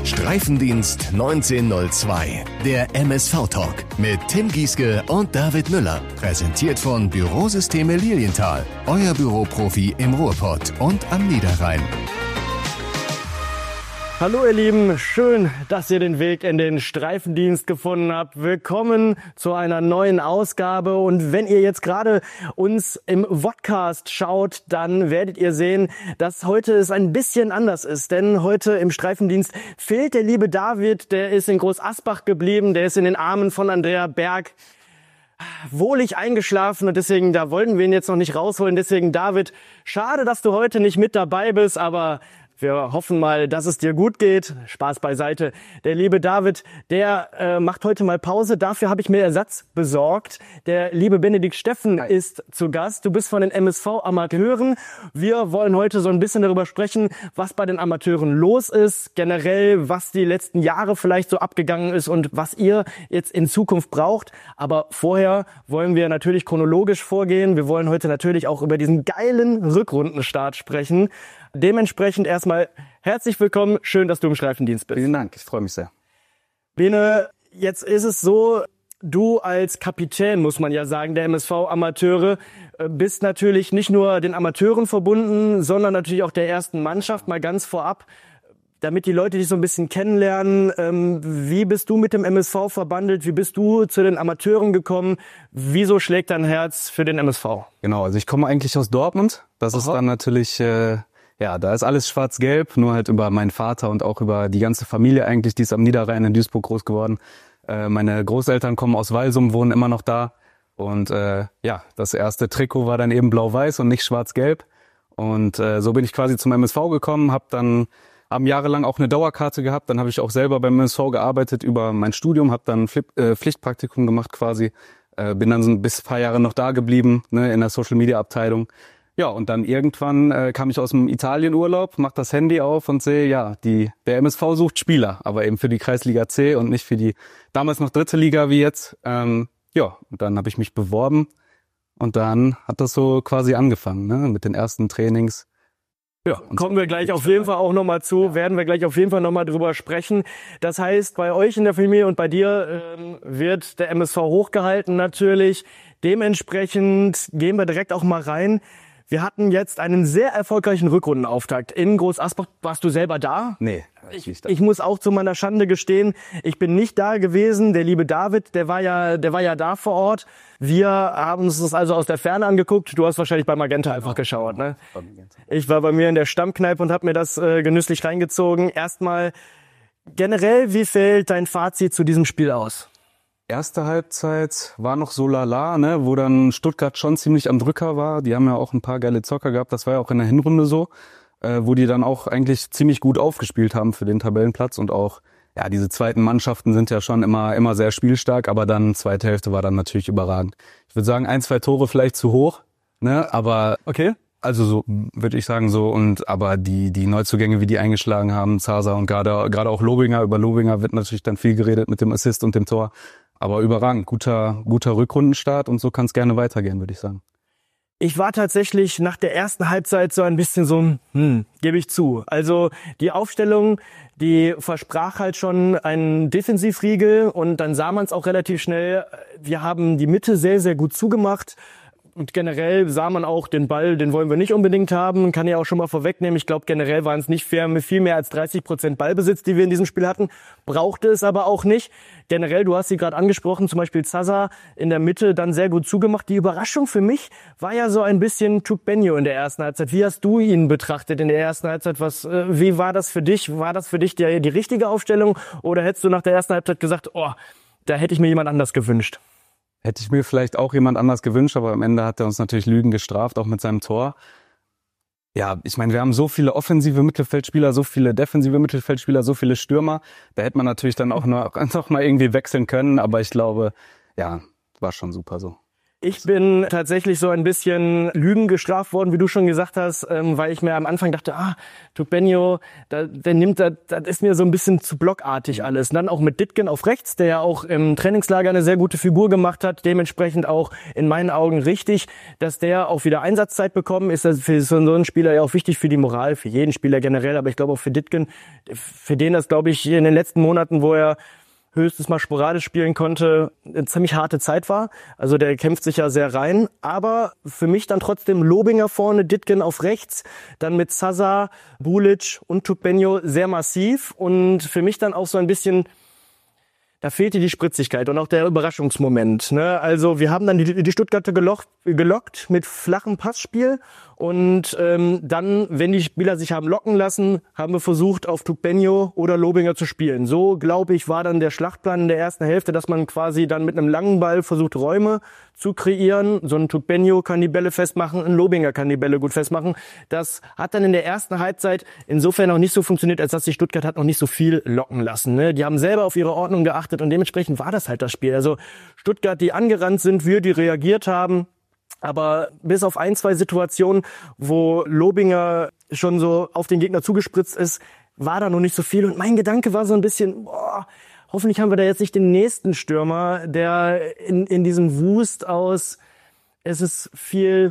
Streifendienst 1902, der MSV-Talk mit Tim Gieske und David Müller. Präsentiert von Bürosysteme Lilienthal, euer Büroprofi im Ruhrpott und am Niederrhein. Hallo ihr Lieben, schön, dass ihr den Weg in den Streifendienst gefunden habt. Willkommen zu einer neuen Ausgabe und wenn ihr jetzt gerade uns im Vodcast schaut, dann werdet ihr sehen, dass heute es ein bisschen anders ist, denn heute im Streifendienst fehlt der liebe David, der ist in Groß Asbach geblieben, der ist in den Armen von Andrea Berg wohlig eingeschlafen und deswegen, da wollten wir ihn jetzt noch nicht rausholen, deswegen David, schade, dass du heute nicht mit dabei bist, aber wir hoffen mal, dass es dir gut geht. Spaß beiseite. Der liebe David, der macht heute mal Pause. Dafür habe ich mir Ersatz besorgt. Der liebe Benedikt Steffen ist zu Gast. Du bist von den MSV-Amateuren. Wir wollen heute so ein bisschen darüber sprechen, was bei den Amateuren los ist. Generell, was die letzten Jahre vielleicht so abgegangen ist und was ihr jetzt in Zukunft braucht. Aber vorher wollen wir natürlich chronologisch vorgehen. Wir wollen heute natürlich auch über diesen geilen Rückrundenstart sprechen. Dementsprechend erstmal herzlich willkommen. Schön, dass du im Streifendienst bist. Vielen Dank, ich freue mich sehr. Bene, jetzt ist es so, du als Kapitän, muss man ja sagen, der MSV-Amateure, bist natürlich nicht nur den Amateuren verbunden, sondern natürlich auch der ersten Mannschaft. Mal ganz vorab, damit die Leute dich so ein bisschen kennenlernen. Wie bist du mit dem MSV verbandelt? Wie bist du zu den Amateuren gekommen? Wieso schlägt dein Herz für den MSV? Genau, also ich komme eigentlich aus Dortmund. Das ist dann natürlich... Ja, da ist alles schwarz-gelb, nur halt über meinen Vater und auch über die ganze Familie eigentlich, die ist am Niederrhein in Duisburg groß geworden. Meine Großeltern kommen aus Walsum, wohnen immer noch da. Und ja, das erste Trikot war dann eben blau-weiß und nicht schwarz-gelb. Und so bin ich quasi zum MSV gekommen, haben jahrelang auch eine Dauerkarte gehabt. Dann habe ich auch selber beim MSV gearbeitet über mein Studium, habe dann Pflichtpraktikum gemacht quasi. Bin dann so ein paar Jahre noch da geblieben, ne, in der Social-Media-Abteilung. Ja, und dann irgendwann kam ich aus dem Italienurlaub, mach das Handy auf und sehe, ja, der MSV sucht Spieler, aber eben für die Kreisliga C und nicht für die damals noch dritte Liga wie jetzt. Ja, und dann habe ich mich beworben und dann hat das so quasi angefangen, ne, mit den ersten Trainings. Ja, kommen wir gleich auf jeden Fall auch nochmal zu, werden wir gleich auf jeden Fall nochmal drüber sprechen. Das heißt, bei euch in der Familie und bei dir wird der MSV hochgehalten natürlich. Dementsprechend gehen wir direkt auch mal rein. Wir hatten jetzt einen sehr erfolgreichen Rückrundenauftakt. In Groß Asbach, warst du selber da? Nee. Ich muss auch zu meiner Schande gestehen, ich bin nicht da gewesen. Der liebe David, der war ja da vor Ort. Wir haben uns das also aus der Ferne angeguckt. Du hast wahrscheinlich bei Magenta einfach geschaut, ne? Ich war bei mir in der Stammkneipe und habe mir das genüsslich reingezogen. Erstmal generell, wie fällt dein Fazit zu diesem Spiel aus? Erste Halbzeit war noch so lala, ne, wo dann Stuttgart schon ziemlich am Drücker war. Die haben ja auch ein paar geile Zocker gehabt. Das war ja auch in der Hinrunde so, wo die dann auch eigentlich ziemlich gut aufgespielt haben für den Tabellenplatz. Und auch, ja, diese zweiten Mannschaften sind ja schon immer sehr spielstark. Aber dann, zweite Hälfte war dann natürlich überragend. Ich würde sagen, 1-2 Tore vielleicht zu hoch, ne, aber okay. Also so würde ich sagen so, aber die Neuzugänge, wie die eingeschlagen haben, Zaza und gerade auch Lobinger, über Lobinger wird natürlich dann viel geredet mit dem Assist und dem Tor. Aber überragend, guter Rückrundenstart und so kann es gerne weitergehen, würde ich sagen. Ich war tatsächlich nach der ersten Halbzeit so ein bisschen so, gebe ich zu. Also die Aufstellung, die versprach halt schon einen Defensivriegel und dann sah man es auch relativ schnell. Wir haben die Mitte sehr, sehr gut zugemacht. Und generell sah man auch, den Ball, den wollen wir nicht unbedingt haben. Kann ja auch schon mal vorwegnehmen. Ich glaube, generell waren es nicht viel mehr als 30% Ballbesitz, die wir in diesem Spiel hatten. Brauchte es aber auch nicht. Generell, du hast sie gerade angesprochen, zum Beispiel Zaza in der Mitte dann sehr gut zugemacht. Die Überraschung für mich war ja so ein bisschen Tugbenio in der ersten Halbzeit. Wie hast du ihn betrachtet in der ersten Halbzeit? Wie war das für dich? War das für dich die richtige Aufstellung? Oder hättest du nach der ersten Halbzeit gesagt, da hätte ich mir jemand anders gewünscht? Hätte ich mir vielleicht auch jemand anders gewünscht, aber am Ende hat er uns natürlich Lügen gestraft, auch mit seinem Tor. Ja, ich meine, wir haben so viele offensive Mittelfeldspieler, so viele defensive Mittelfeldspieler, so viele Stürmer. Da hätte man natürlich dann auch noch mal irgendwie wechseln können, aber ich glaube, ja, war schon super so. Ich bin tatsächlich so ein bisschen Lügen gestraft worden, wie du schon gesagt hast, weil ich mir am Anfang dachte, Tugbenjo, der nimmt das ist mir so ein bisschen zu blockartig alles. Und dann auch mit Dittgen auf rechts, der ja auch im Trainingslager eine sehr gute Figur gemacht hat, dementsprechend auch in meinen Augen richtig, dass der auch wieder Einsatzzeit bekommen ist. Das für so einen Spieler ja auch wichtig für die Moral, für jeden Spieler generell, aber ich glaube auch für Dittgen, für den das, glaube ich, in den letzten Monaten, wo er höchstens mal sporadisch spielen konnte, eine ziemlich harte Zeit war. Also der kämpft sich ja sehr rein. Aber für mich dann trotzdem Lobinger vorne, Dittgen auf rechts, dann mit Zaza, Bulic und Tugbenjo sehr massiv. Und für mich dann auch so ein bisschen, da fehlte die Spritzigkeit und auch der Überraschungsmoment. Ne? Also wir haben dann die Stuttgarter gelockt mit flachem Passspiel. Und dann, wenn die Spieler sich haben locken lassen, haben wir versucht, auf Tugbenjo oder Lobinger zu spielen. So, glaube ich, war dann der Schlachtplan in der ersten Hälfte, dass man quasi dann mit einem langen Ball versucht, Räume zu kreieren. So ein Tugbenjo kann die Bälle festmachen, ein Lobinger kann die Bälle gut festmachen. Das hat dann in der ersten Halbzeit insofern noch nicht so funktioniert, als dass die Stuttgart hat noch nicht so viel locken lassen. Ne? Die haben selber auf ihre Ordnung geachtet und dementsprechend war das halt das Spiel. Also Stuttgart, die angerannt sind, wir, die reagiert haben. Aber bis auf 1, 2 Situationen, wo Lobinger schon so auf den Gegner zugespritzt ist, war da noch nicht so viel. Und mein Gedanke war so ein bisschen, hoffentlich haben wir da jetzt nicht den nächsten Stürmer, der in diesem Wust aus, es ist viel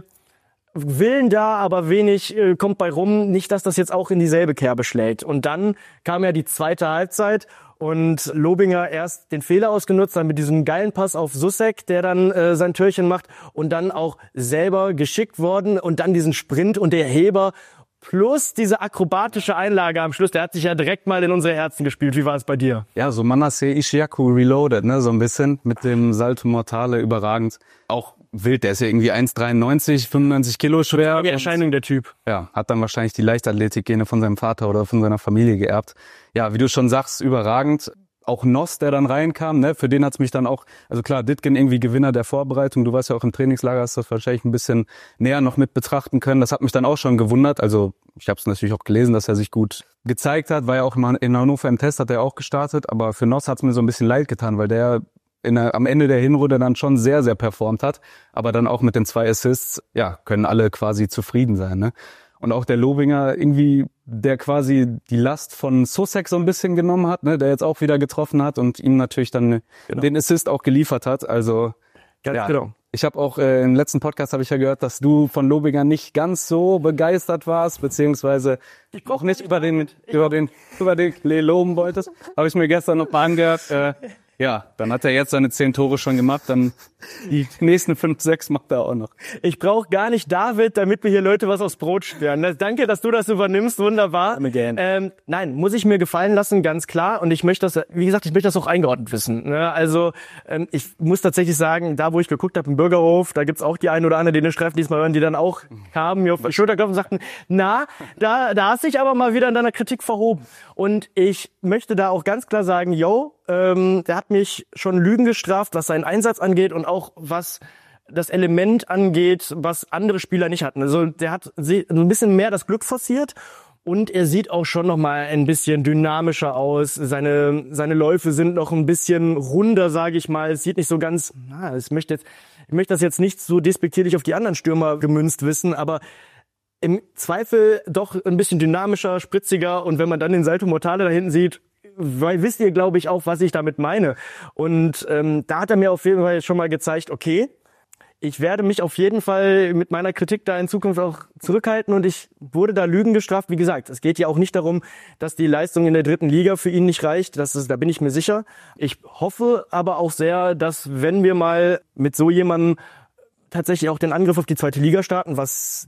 Willen da, aber wenig kommt bei rum. Nicht, dass das jetzt auch in dieselbe Kerbe schlägt. Und dann kam ja die zweite Halbzeit und Lobinger erst den Fehler ausgenutzt, dann mit diesem geilen Pass auf Sussek, der dann sein Türchen macht und dann auch selber geschickt worden und dann diesen Sprint und der Heber plus diese akrobatische Einlage am Schluss, der hat sich ja direkt mal in unsere Herzen gespielt. Wie war es bei dir? Ja, so Manasseh Ishiaku reloaded, ne, so ein bisschen mit dem Salto Mortale überragend. Auch wild, der ist ja irgendwie 1,93, 95 Kilo schwer. Die Erscheinung der Typ. Ja, hat dann wahrscheinlich die Leichtathletik-Gene von seinem Vater oder von seiner Familie geerbt. Ja, wie du schon sagst, überragend. Auch Noss, der dann reinkam, ne, für den hat's mich dann auch, also klar, Dittgen irgendwie Gewinner der Vorbereitung. Du warst ja auch im Trainingslager, hast das wahrscheinlich ein bisschen näher noch mit betrachten können. Das hat mich dann auch schon gewundert. Also ich habe es natürlich auch gelesen, dass er sich gut gezeigt hat. War ja auch in Hannover im Test, hat er auch gestartet. Aber für Noss hat's mir so ein bisschen leid getan, weil der am Ende der Hinrunde dann schon sehr, sehr performt hat. Aber dann auch mit den 2 Assists, ja, können alle quasi zufrieden sein, ne? Und auch der Lobinger irgendwie, der quasi die Last von Sussek so ein bisschen genommen hat, ne, der jetzt auch wieder getroffen hat und ihm natürlich dann den Assist auch geliefert hat. Also ganz genau. Ich habe auch im letzten Podcast habe ich ja gehört, dass du von Lobinger nicht ganz so begeistert warst, beziehungsweise auch nicht über den loben wolltest. Habe ich mir gestern noch mal angehört. Ja, dann hat er jetzt seine 10 Tore schon gemacht, dann die nächsten 5, 6 macht er auch noch. Ich brauche gar nicht David, damit mir hier Leute was aufs Brot schwören. Danke, dass du das übernimmst, wunderbar. Nein, muss ich mir gefallen lassen, ganz klar. Und ich möchte das, wie gesagt, das auch eingeordnet wissen. Ne? Also ich muss tatsächlich sagen, da wo ich geguckt habe im Bürgerhof, da gibt's auch die ein oder andere, die den Streifen diesmal hören, die dann auch kamen, mir auf die Schulter klopfen und sagten, da hast dich aber mal wieder in deiner Kritik verhoben. Und ich möchte da auch ganz klar sagen, der hat mich schon Lügen gestraft, was seinen Einsatz angeht und auch was das Element angeht, was andere Spieler nicht hatten. Also der hat so ein bisschen mehr das Glück forciert und er sieht auch schon noch mal ein bisschen dynamischer aus. Seine Läufe sind noch ein bisschen runder, sage ich mal. Es sieht nicht so ganz, ich möchte das jetzt nicht so despektierlich auf die anderen Stürmer gemünzt wissen, aber im Zweifel doch ein bisschen dynamischer, spritziger und wenn man dann den Salto Mortale da hinten sieht, wisst ihr, glaube ich, auch, was ich damit meine. Und da hat er mir auf jeden Fall schon mal gezeigt, okay, ich werde mich auf jeden Fall mit meiner Kritik da in Zukunft auch zurückhalten und ich wurde da Lügen gestraft. Wie gesagt, es geht ja auch nicht darum, dass die Leistung in der 3. Liga für ihn nicht reicht. Da bin ich mir sicher. Ich hoffe aber auch sehr, dass wenn wir mal mit so jemandem tatsächlich auch den Angriff auf die 2. Liga starten, was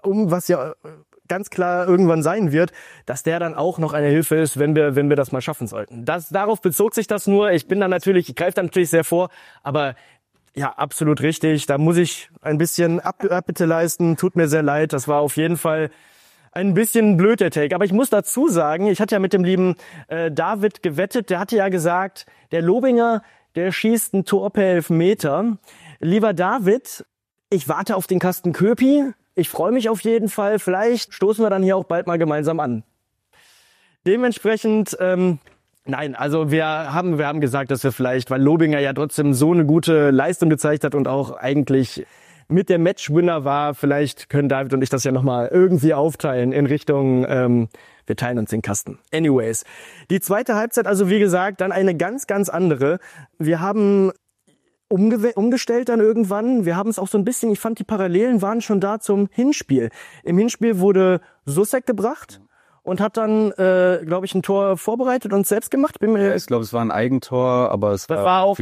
ja ganz klar irgendwann sein wird, dass der dann auch noch eine Hilfe ist, wenn wir das mal schaffen sollten. Darauf bezog sich das nur. Ich greife da natürlich sehr vor, aber ja, absolut richtig. Da muss ich ein bisschen Abbitte leisten. Tut mir sehr leid. Das war auf jeden Fall ein bisschen blöd, der Take. Aber ich muss dazu sagen, ich hatte ja mit dem lieben David gewettet. Der hatte ja gesagt, der Lobinger, der schießt ein Tor per Elfmeter. Lieber David, ich warte auf den Kasten Köpi. Ich freue mich auf jeden Fall. Vielleicht stoßen wir dann hier auch bald mal gemeinsam an. Dementsprechend Nein, also wir haben gesagt, dass wir vielleicht, weil Lobinger ja trotzdem so eine gute Leistung gezeigt hat und auch eigentlich mit der Matchwinner war, vielleicht können David und ich das ja nochmal irgendwie aufteilen in Richtung, wir teilen uns den Kasten. Anyways, die zweite Halbzeit, also wie gesagt, dann eine ganz, ganz andere. Wir haben umgestellt dann irgendwann. Wir haben es auch so ein bisschen, ich fand die Parallelen waren schon da zum Hinspiel. Im Hinspiel wurde Souček gebracht und hat dann, glaube ich, ein Tor vorbereitet und selbst gemacht. Ich glaube, es war ein Eigentor, aber es war auch,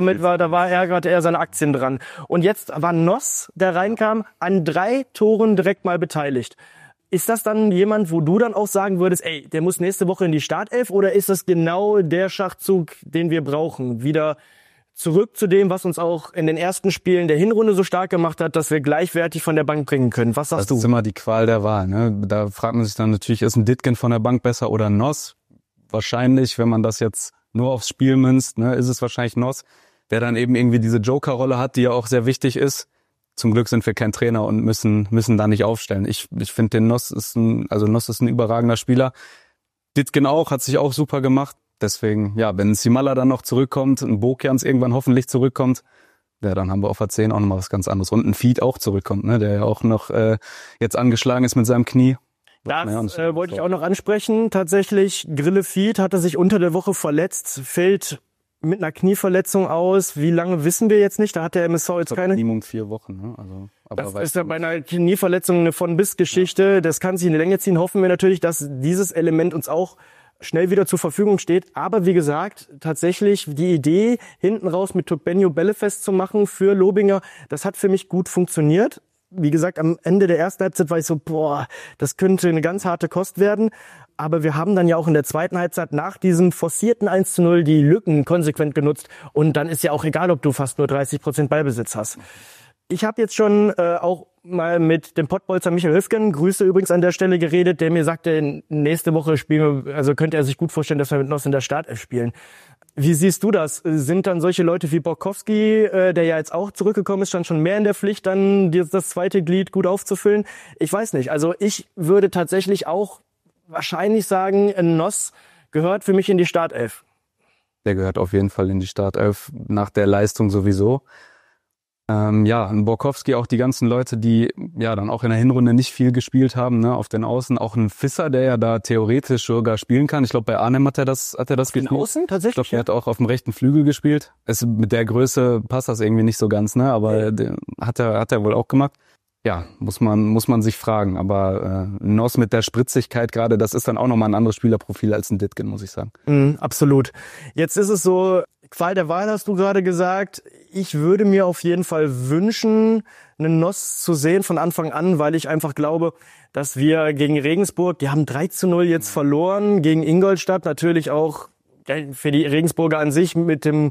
da war er gerade eher seine Aktien dran. Und jetzt war Noss, der reinkam, an 3 Toren direkt mal beteiligt. Ist das dann jemand, wo du dann auch sagen würdest, ey, der muss nächste Woche in die Startelf, oder ist das genau der Schachzug, den wir brauchen? Wieder zurück zu dem, was uns auch in den ersten Spielen der Hinrunde so stark gemacht hat, dass wir gleichwertig von der Bank bringen können. Was sagst du? Das ist immer die Qual der Wahl, ne? Da fragt man sich dann natürlich, ist ein Ditgen von der Bank besser oder Noss? Wahrscheinlich, wenn man das jetzt nur aufs Spiel münzt, ne, ist es wahrscheinlich Noss, der dann eben irgendwie diese Joker-Rolle hat, die ja auch sehr wichtig ist. Zum Glück sind wir kein Trainer und müssen da nicht aufstellen. Ich finde, den Noss ist ein überragender Spieler. Ditgen auch, hat sich auch super gemacht. Deswegen, ja, wenn Simala dann noch zurückkommt, ein Bokjans irgendwann hoffentlich zurückkommt, ja, dann haben wir auf der 10 auch nochmal was ganz anderes. Und ein Feed auch zurückkommt, ne, der ja auch noch jetzt angeschlagen ist mit seinem Knie. Das wollte ich auch noch ansprechen. Tatsächlich, Grille Feed hatte sich unter der Woche verletzt, fällt mit einer Knieverletzung aus. Wie lange wissen wir jetzt nicht? Da hat der MSV jetzt keine. Minimum 4 Wochen, ne? Also, aber das ist ja bei einer Knieverletzung eine Von-Bis-Geschichte. Ja. Das kann sich in die Länge ziehen. Hoffen wir natürlich, dass dieses Element uns auch schnell wieder zur Verfügung steht. Aber wie gesagt, tatsächlich die Idee, hinten raus mit Turbenio Bällefest zu machen für Lobinger, das hat für mich gut funktioniert. Wie gesagt, am Ende der ersten Halbzeit war ich so, das könnte eine ganz harte Kost werden. Aber wir haben dann ja auch in der zweiten Halbzeit nach diesem forcierten 1:0 die Lücken konsequent genutzt. Und dann ist ja auch egal, ob du fast nur 30% Ballbesitz hast. Ich habe jetzt schon auch mal mit dem Pottbolzer Michael Höfgen, Grüße übrigens an der Stelle, geredet, der mir sagte, nächste Woche könnte er sich gut vorstellen, dass wir mit Noss in der Startelf spielen. Wie siehst du das? Sind dann solche Leute wie Borkowski, der ja jetzt auch zurückgekommen ist, schon mehr in der Pflicht, dann das zweite Glied gut aufzufüllen? Ich weiß nicht. Also ich würde tatsächlich auch wahrscheinlich sagen, Noss gehört für mich in die Startelf. Der gehört auf jeden Fall in die Startelf, nach der Leistung sowieso. Ein Borkowski, auch die ganzen Leute, die ja dann auch in der Hinrunde nicht viel gespielt haben, ne, auf den Außen. Auch ein Fisser, der ja da theoretisch sogar spielen kann. Ich glaube, bei Arnhem hat er das gespielt. Außen tatsächlich? Ich glaube, er hat auch auf dem rechten Flügel gespielt. Mit der Größe passt das irgendwie nicht so ganz, ne? Aber hat er wohl auch gemacht. Ja, muss man sich fragen. Aber Noss mit der Spritzigkeit gerade, das ist dann auch nochmal ein anderes Spielerprofil als ein Ditgen, muss ich sagen. Absolut. Jetzt ist es so, Qual der Wahl hast du gerade gesagt. Ich würde mir auf jeden Fall wünschen, einen Noss zu sehen von Anfang an, weil ich einfach glaube, dass wir gegen Regensburg, die haben 3:0 jetzt verloren, gegen Ingolstadt natürlich auch für die Regensburger an sich mit dem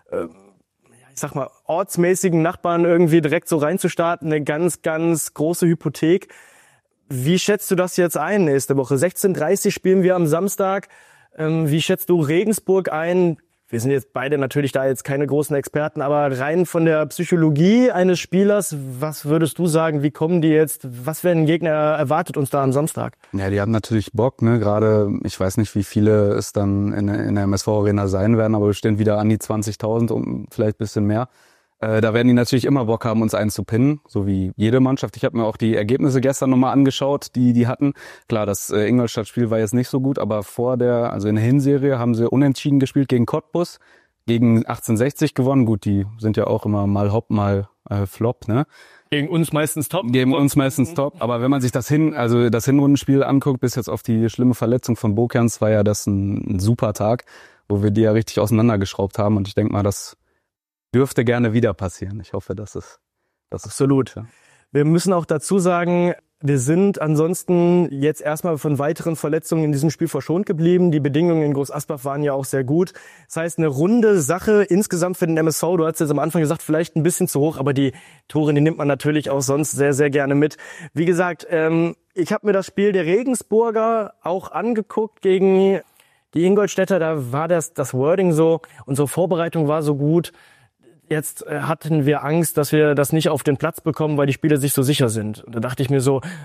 ortsmäßigen Nachbarn irgendwie direkt so reinzustarten, eine ganz, ganz große Hypothek. Wie schätzt du das jetzt ein nächste Woche? 16:30 spielen wir am Samstag. Wie schätzt du Regensburg ein? Wir sind jetzt beide natürlich da jetzt keine großen Experten, aber rein von der Psychologie eines Spielers, was würdest du sagen, wie kommen die jetzt, was für ein Gegner erwartet uns da am Samstag? Ja, die haben natürlich Bock, ne? Gerade, ich weiß nicht, wie viele es dann in der MSV-Arena sein werden, aber bestimmt wieder an die 20.000 und vielleicht ein bisschen mehr. Da werden die natürlich immer Bock haben, uns einzupinnen, so wie jede Mannschaft. Ich habe mir auch die Ergebnisse gestern nochmal angeschaut, die hatten. Klar, das Ingolstadt-Spiel war jetzt nicht so gut, aber in der Hinserie haben sie unentschieden gespielt gegen Cottbus, gegen 1860 gewonnen. Gut, die sind ja auch immer mal Hop, mal Flop, ne? Gegen uns meistens top. Aber wenn man sich das Hinrundenspiel anguckt, bis jetzt auf die schlimme Verletzung von Bokjans, war ja das ein super Tag, wo wir die ja richtig auseinandergeschraubt haben. Und ich denke mal, das dürfte gerne wieder passieren. Ich hoffe, das ist absolut. Ja. Wir müssen auch dazu sagen, wir sind ansonsten jetzt erstmal von weiteren Verletzungen in diesem Spiel verschont geblieben. Die Bedingungen in Groß Asbach waren ja auch sehr gut. Das heißt, eine runde Sache insgesamt für den MSV. Du hast jetzt am Anfang gesagt, vielleicht ein bisschen zu hoch, aber die Tore, die nimmt man natürlich auch sonst sehr, sehr gerne mit. Wie gesagt, ich habe mir das Spiel der Regensburger auch angeguckt gegen die Ingolstädter. Da war das Wording so, unsere Vorbereitung war so gut. Jetzt hatten wir Angst, dass wir das nicht auf den Platz bekommen, weil die Spieler sich so sicher sind. Und da dachte ich mir so,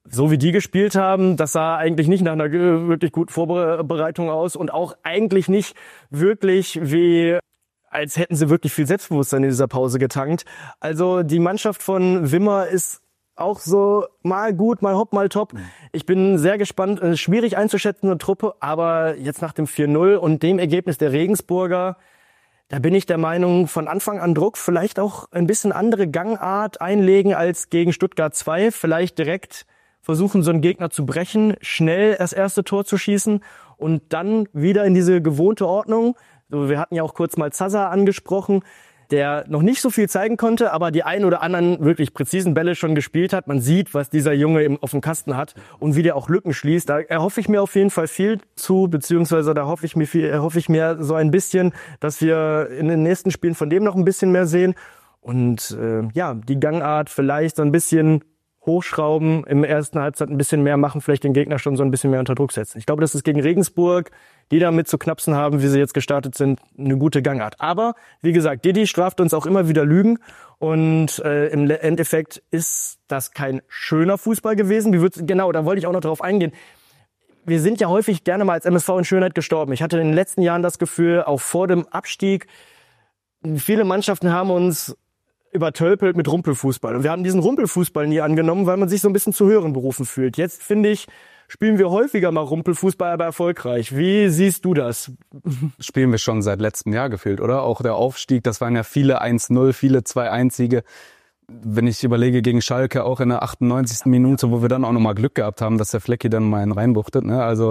so wie die gespielt haben, das sah eigentlich nicht nach einer wirklich guten Vorbereitung aus und auch eigentlich nicht wirklich wie, als hätten sie wirklich viel Selbstbewusstsein in dieser Pause getankt. Also die Mannschaft von Wimmer ist auch so mal gut, mal hopp, mal top. Ich bin sehr gespannt, schwierig einzuschätzende Truppe, aber jetzt nach dem 4-0 und dem Ergebnis der Regensburger, da bin ich der Meinung, von Anfang an Druck, vielleicht auch ein bisschen andere Gangart einlegen als gegen Stuttgart 2, vielleicht direkt versuchen, so einen Gegner zu brechen, schnell das erste Tor zu schießen und dann wieder in diese gewohnte Ordnung. So, wir hatten ja auch kurz mal Zaza angesprochen, der noch nicht so viel zeigen konnte, aber die ein oder anderen wirklich präzisen Bälle schon gespielt hat. Man sieht, was dieser Junge auf dem Kasten hat und wie der auch Lücken schließt. Da erhoffe ich mir auf jeden Fall viel zu, beziehungsweise da erhoffe ich mir so ein bisschen, dass wir in den nächsten Spielen von dem noch ein bisschen mehr sehen. Und die Gangart vielleicht so ein bisschen hochschrauben, im ersten Halbzeit ein bisschen mehr machen, vielleicht den Gegner schon so ein bisschen mehr unter Druck setzen. Ich glaube, das ist gegen Regensburg, die damit zu knapsen haben, wie sie jetzt gestartet sind, eine gute Gangart. Aber, wie gesagt, Didi straft uns auch immer wieder Lügen und im Endeffekt ist das kein schöner Fußball gewesen. Genau, da wollte ich auch noch drauf eingehen. Wir sind ja häufig gerne mal als MSV in Schönheit gestorben. Ich hatte in den letzten Jahren das Gefühl, auch vor dem Abstieg, viele Mannschaften haben uns übertölpelt mit Rumpelfußball. Und wir haben diesen Rumpelfußball nie angenommen, weil man sich so ein bisschen zu höheren Berufen fühlt. Jetzt, finde ich, spielen wir häufiger mal Rumpelfußball, aber erfolgreich. Wie siehst du das? Spielen wir schon seit letztem Jahr gefühlt, oder? Auch der Aufstieg, das waren ja viele 1-0, viele 2-1-Siege. Wenn ich überlege, gegen Schalke auch in der 98. Minute, wo wir dann auch nochmal Glück gehabt haben, dass der Flecki dann mal einen reinbuchtet, ne? Also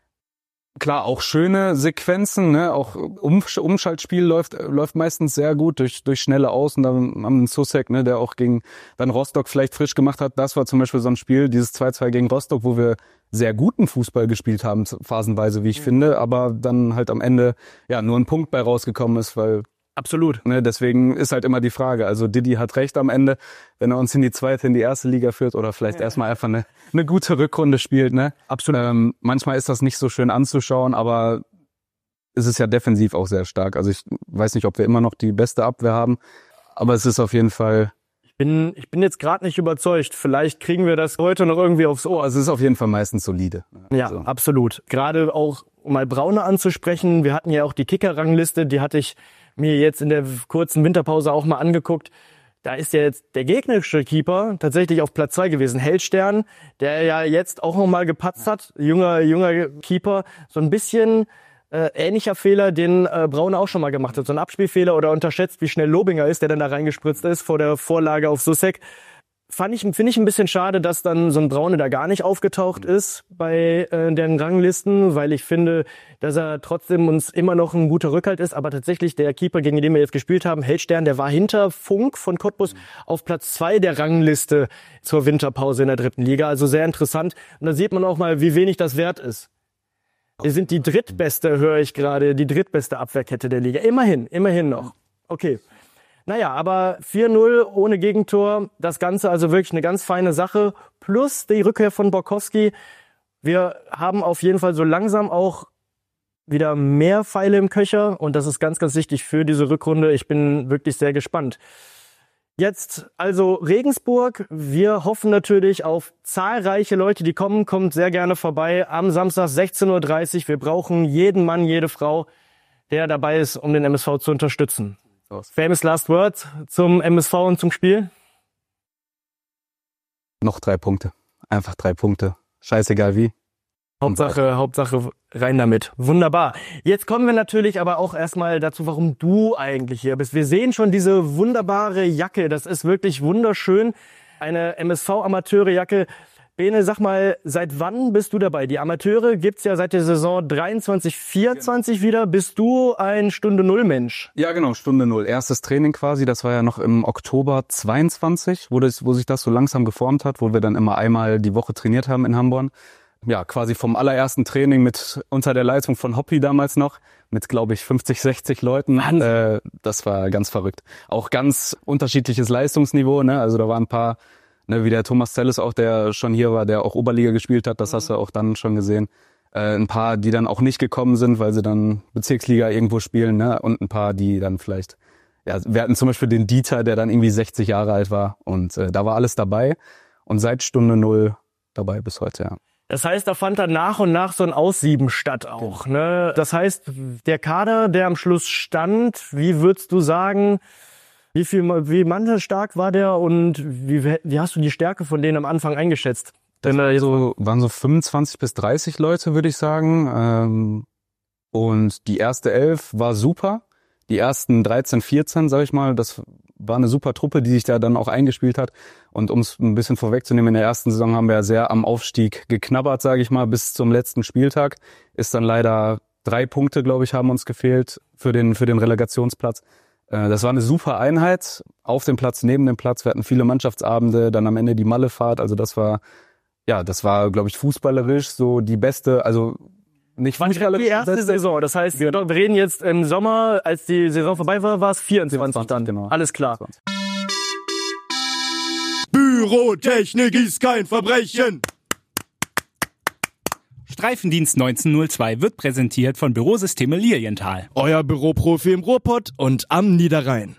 klar, auch schöne Sequenzen, ne? Auch Umschaltspiel läuft meistens sehr gut durch schnelle Außen. Da haben wir einen Susek, ne, der auch gegen dann Rostock vielleicht frisch gemacht hat. Das war zum Beispiel so ein Spiel, dieses 2-2 gegen Rostock, wo wir sehr guten Fußball gespielt haben, phasenweise, wie ich finde, aber dann halt am Ende ja nur ein Punkt bei rausgekommen ist, weil absolut. Ne, deswegen ist halt immer die Frage. Also Didi hat recht am Ende, wenn er uns in die erste Liga führt oder vielleicht erstmal einfach eine gute Rückrunde spielt. Ne? Absolut. Manchmal ist das nicht so schön anzuschauen, aber es ist ja defensiv auch sehr stark. Also ich weiß nicht, ob wir immer noch die beste Abwehr haben, aber es ist auf jeden Fall... Ich bin jetzt gerade nicht überzeugt. Vielleicht kriegen wir das heute noch irgendwie aufs Ohr. Also es ist auf jeden Fall meistens solide. Ja, also. Absolut. Gerade auch, um mal Braune anzusprechen. Wir hatten ja auch die Kicker-Rangliste, die hatte ich mir jetzt in der kurzen Winterpause auch mal angeguckt. Da ist ja jetzt der gegnerische Keeper tatsächlich auf Platz 2 gewesen. Hellstern, der ja jetzt auch nochmal gepatzt hat. Junger Keeper. So ein bisschen ähnlicher Fehler, den Braune auch schon mal gemacht hat. So ein Abspielfehler oder unterschätzt, wie schnell Lobinger ist, der dann da reingespritzt ist vor der Vorlage auf Susek. Finde ich ein bisschen schade, dass dann so ein Braune da gar nicht aufgetaucht ist bei den Ranglisten, weil ich finde, dass er trotzdem uns immer noch ein guter Rückhalt ist. Aber tatsächlich der Keeper, gegen den wir jetzt gespielt haben, Hellstern, der war hinter Funk von Cottbus auf Platz 2 der Rangliste zur Winterpause in der 3. Liga. Also sehr interessant. Und da sieht man auch mal, wie wenig das wert ist. Wir sind die drittbeste, höre ich gerade, die drittbeste Abwehrkette der Liga. Immerhin noch. Okay. Naja, aber 4-0 ohne Gegentor, das Ganze also wirklich eine ganz feine Sache. Plus die Rückkehr von Borkowski. Wir haben auf jeden Fall so langsam auch wieder mehr Pfeile im Köcher. Und das ist ganz, ganz wichtig für diese Rückrunde. Ich bin wirklich sehr gespannt. Jetzt also Regensburg. Wir hoffen natürlich auf zahlreiche Leute, die kommen. Kommt sehr gerne vorbei am Samstag 16:30 Uhr. Wir brauchen jeden Mann, jede Frau, der dabei ist, um den MSV zu unterstützen. Famous last words zum MSV und zum Spiel? Noch 3 Punkte. Einfach 3 Punkte. Scheißegal wie. Hauptsache rein damit. Wunderbar. Jetzt kommen wir natürlich aber auch erstmal dazu, warum du eigentlich hier bist. Wir sehen schon diese wunderbare Jacke. Das ist wirklich wunderschön. Eine MSV-Amateure-Jacke. Bene, sag mal, seit wann bist du dabei? Die Amateure gibt's ja seit der Saison 23/24 wieder. Bist du ein Stunde-Null-Mensch? Ja, genau, Stunde Null. Erstes Training quasi, das war ja noch im Oktober 22, wo sich das so langsam geformt hat, wo wir dann immer einmal die Woche trainiert haben in Hamborn. Ja, quasi vom allerersten Training mit unter der Leitung von Hoppi damals noch, mit, glaube ich, 50, 60 Leuten. Das war ganz verrückt. Auch ganz unterschiedliches Leistungsniveau, ne? Also da waren ein paar... Ne, wie der Thomas Zelles auch, der schon hier war, der auch Oberliga gespielt hat, das hast du auch dann schon gesehen. Ein paar, die dann auch nicht gekommen sind, weil sie dann Bezirksliga irgendwo spielen, ne? Und ein paar, die dann vielleicht, ja, wir hatten zum Beispiel den Dieter, der dann irgendwie 60 Jahre alt war und da war alles dabei. Und seit Stunde Null dabei bis heute, ja. Das heißt, da fand dann nach und nach so ein Aussieben statt auch, ne? Das heißt, der Kader, der am Schluss stand, wie würdest du sagen, wie mannschaftsstark war der und wie hast du die Stärke von denen am Anfang eingeschätzt? Waren so 25 bis 30 Leute, würde ich sagen. Und die erste 11 war super. Die ersten 13, 14, sag ich mal, das war eine super Truppe, die sich da dann auch eingespielt hat. Und um es ein bisschen vorwegzunehmen, in der ersten Saison haben wir ja sehr am Aufstieg geknabbert, sage ich mal, bis zum letzten Spieltag. Ist dann leider 3 Punkte, glaube ich, haben uns gefehlt für den Relegationsplatz. Das war eine super Einheit auf dem Platz, neben dem Platz. Wir hatten viele Mannschaftsabende, dann am Ende die Mallefahrt. Also das war, glaube ich, fußballerisch so die beste, also nicht die erste Saison. Das heißt, wir reden jetzt im Sommer, als die Saison vorbei war, war es 24 dann. Genau. Alles klar. 24. Bürotechnik ist kein Verbrechen. Streifendienst 1902 wird präsentiert von Bürosysteme Lilienthal. Euer Büroprofi im Ruhrpott und am Niederrhein.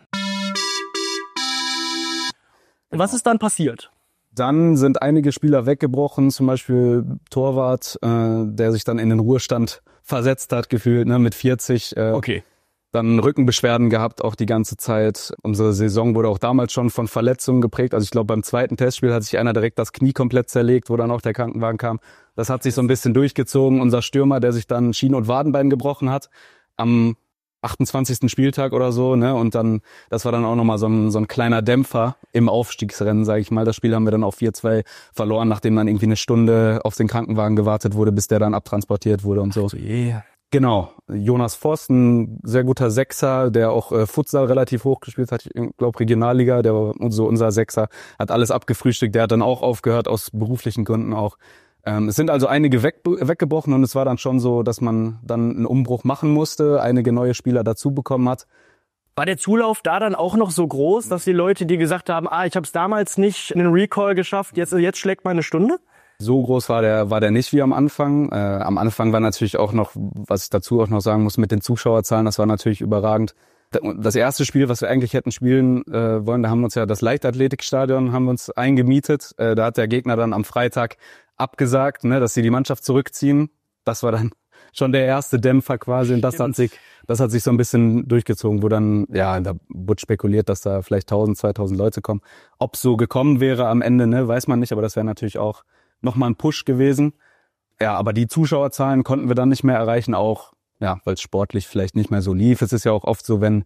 Und was ist dann passiert? Dann sind einige Spieler weggebrochen, zum Beispiel Torwart, der sich dann in den Ruhestand versetzt hat, gefühlt, ne, mit 40. Okay. Dann Rückenbeschwerden gehabt, auch die ganze Zeit. Unsere Saison wurde auch damals schon von Verletzungen geprägt. Also ich glaube, beim zweiten Testspiel hat sich einer direkt das Knie komplett zerlegt, wo dann auch der Krankenwagen kam. Das hat sich so ein bisschen durchgezogen. Unser Stürmer, der sich dann Schien- und Wadenbein gebrochen hat, am 28. Spieltag oder so, ne? Und dann, das war dann auch nochmal so ein kleiner Dämpfer im Aufstiegsrennen, sage ich mal. Das Spiel haben wir dann auch 4-2 verloren, nachdem dann irgendwie eine Stunde auf den Krankenwagen gewartet wurde, bis der dann abtransportiert wurde und so. Genau. Jonas Voss, ein sehr guter Sechser, der auch Futsal relativ hoch gespielt hat. Ich glaube Regionalliga, der war so unser Sechser, hat alles abgefrühstückt. Der hat dann auch aufgehört, aus beruflichen Gründen auch. Es sind also einige weggebrochen und es war dann schon so, dass man dann einen Umbruch machen musste, einige neue Spieler dazu bekommen hat. War der Zulauf da dann auch noch so groß, dass die Leute, die gesagt haben, ich habe es damals nicht in den Recall geschafft, jetzt schlägt meine Stunde? So groß war der nicht wie am Anfang. Am Anfang war natürlich auch noch, was ich dazu auch noch sagen muss, mit den Zuschauerzahlen, das war natürlich überragend. Das erste Spiel, was wir eigentlich hätten spielen wollen, da haben wir uns ja das Leichtathletikstadion haben wir uns eingemietet. Da hat der Gegner dann am Freitag abgesagt, ne, dass sie die Mannschaft zurückziehen. Das war dann schon der erste Dämpfer quasi und das hat sich so ein bisschen durchgezogen, wo dann, ja, da wurde spekuliert, dass da vielleicht 1000, 2000 Leute kommen. Ob so gekommen wäre am Ende, ne, weiß man nicht, aber das wäre natürlich auch nochmal ein Push gewesen. Ja, aber die Zuschauerzahlen konnten wir dann nicht mehr erreichen, auch, ja, weil es sportlich vielleicht nicht mehr so lief. Es ist ja auch oft so, wenn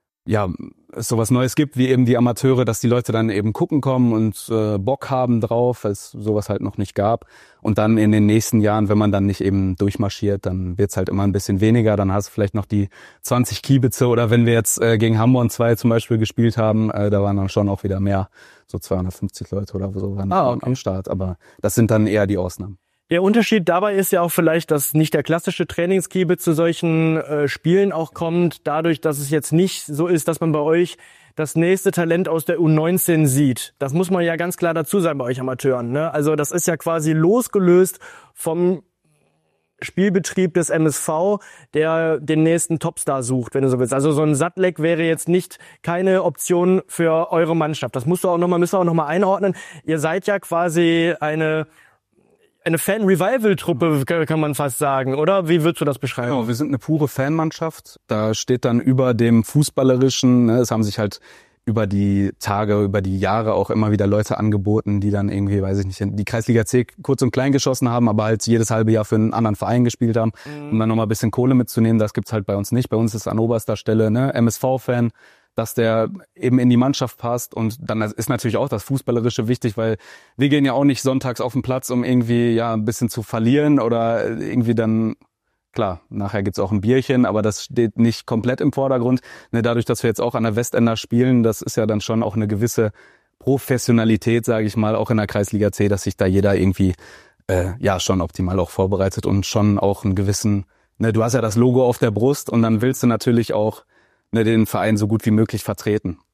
es sowas Neues gibt, wie eben die Amateure, dass die Leute dann eben gucken kommen und Bock haben drauf, weil es sowas halt noch nicht gab. Und dann in den nächsten Jahren, wenn man dann nicht eben durchmarschiert, dann wird's halt immer ein bisschen weniger. Dann hast du vielleicht noch die 20 Kiebitze oder wenn wir jetzt gegen Hamburg 2 zum Beispiel gespielt haben, da waren dann schon auch wieder mehr, so 250 Leute oder so waren am Start. Aber das sind dann eher die Ausnahmen. Der Unterschied dabei ist ja auch vielleicht, dass nicht der klassische Trainingskiebitz zu solchen Spielen auch kommt, dadurch, dass es jetzt nicht so ist, dass man bei euch das nächste Talent aus der U19 sieht. Das muss man ja ganz klar dazu sagen bei euch Amateuren, ne? Also das ist ja quasi losgelöst vom Spielbetrieb des MSV, der den nächsten Topstar sucht, wenn du so willst. Also so ein Sattlek wäre jetzt nicht keine Option für eure Mannschaft. Das müsst ihr auch nochmal einordnen. Ihr seid ja quasi eine Fan-Revival-Truppe, kann man fast sagen, oder? Wie würdest du das beschreiben? Genau, wir sind eine pure Fanmannschaft. Da steht dann über dem Fußballerischen, ne, es haben sich halt über die Tage, über die Jahre auch immer wieder Leute angeboten, die dann irgendwie, weiß ich nicht, die Kreisliga C kurz und klein geschossen haben, aber halt jedes halbe Jahr für einen anderen Verein gespielt haben, um dann nochmal ein bisschen Kohle mitzunehmen. Das gibt's halt bei uns nicht. Bei uns ist an oberster Stelle, ne, MSV-Fan, dass der eben in die Mannschaft passt und dann ist natürlich auch das Fußballerische wichtig, weil wir gehen ja auch nicht sonntags auf den Platz, um irgendwie ein bisschen zu verlieren oder irgendwie dann, klar, nachher gibt's auch ein Bierchen, aber das steht nicht komplett im Vordergrund. Ne, dadurch, dass wir jetzt auch an der Westender spielen, das ist ja dann schon auch eine gewisse Professionalität, sage ich mal, auch in der Kreisliga C, dass sich da jeder irgendwie schon optimal auch vorbereitet und schon auch einen gewissen, ne, du hast ja das Logo auf der Brust und dann willst du natürlich auch den Verein so gut wie möglich vertreten.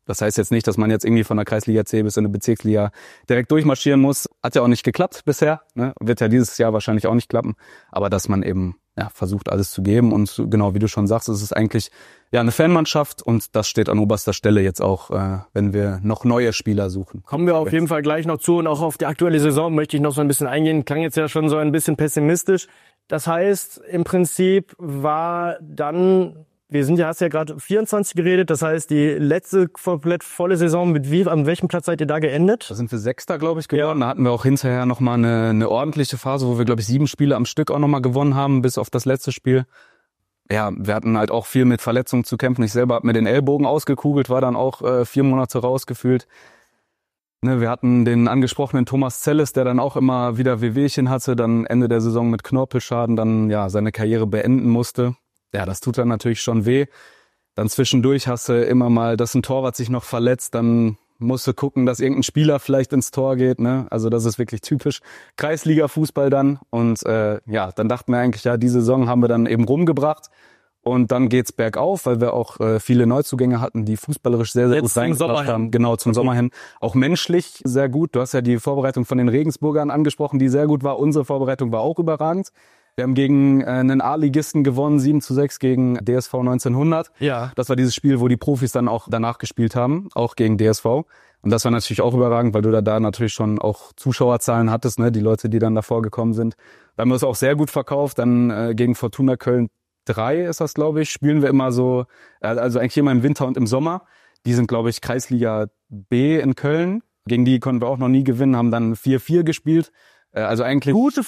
Das heißt jetzt nicht, dass man jetzt irgendwie von der Kreisliga C bis in eine Bezirksliga direkt durchmarschieren muss. Hat ja auch nicht geklappt bisher, ne? Wird ja dieses Jahr wahrscheinlich auch nicht klappen. Aber dass man eben versucht, alles zu geben. Und genau, wie du schon sagst, es ist eigentlich eine Fanmannschaft und das steht an oberster Stelle jetzt auch, wenn wir noch neue Spieler suchen. Kommen wir auf jeden Fall gleich noch zu und auch auf die aktuelle Saison möchte ich noch so ein bisschen eingehen. Klang jetzt ja schon so ein bisschen pessimistisch. Das heißt, im Prinzip war dann, hast ja gerade 24 geredet, das heißt, die letzte komplett volle Saison an welchem Platz seid ihr da geendet? Da sind wir Sechster, glaube ich, geworden. Da hatten wir auch hinterher nochmal eine ordentliche Phase, wo wir, glaube ich, 7 Spiele am Stück auch nochmal gewonnen haben, bis auf das letzte Spiel. Ja, wir hatten halt auch viel mit Verletzungen zu kämpfen. Ich selber habe mir den Ellbogen ausgekugelt, war dann auch 4 Monate rausgefühlt. Ne, wir hatten den angesprochenen Thomas Zelles, der dann auch immer wieder Wehwehchen hatte, dann Ende der Saison mit Knorpelschaden dann seine Karriere beenden musste. Ja, das tut dann natürlich schon weh. Dann zwischendurch hast du immer mal, dass ein Torwart sich noch verletzt, dann musst du gucken, dass irgendein Spieler vielleicht ins Tor geht, ne? Also das ist wirklich typisch Kreisliga-Fußball dann. Und dann dachten wir eigentlich, die Saison haben wir dann eben rumgebracht. Und dann geht's bergauf, weil wir auch viele Neuzugänge hatten, die fußballerisch sehr, sehr gut reingebracht haben. Genau, zum Sommer hin. Auch menschlich sehr gut. Du hast ja die Vorbereitung von den Regensburgern angesprochen, die sehr gut war. Unsere Vorbereitung war auch überragend. Wir haben gegen einen A-Ligisten gewonnen, 7-6 gegen DSV 1900. Ja. Das war dieses Spiel, wo die Profis dann auch danach gespielt haben, auch gegen DSV. Und das war natürlich auch überragend, weil du da natürlich schon auch Zuschauerzahlen hattest, ne, die Leute, die dann davor gekommen sind. Da haben wir es auch sehr gut verkauft. Dann gegen Fortuna Köln 3 ist das, glaube ich, spielen wir immer so, also eigentlich immer im Winter und im Sommer. Die sind, glaube ich, Kreisliga B in Köln. Gegen die konnten wir auch noch nie gewinnen, haben dann 4-4 gespielt. Also eigentlich gute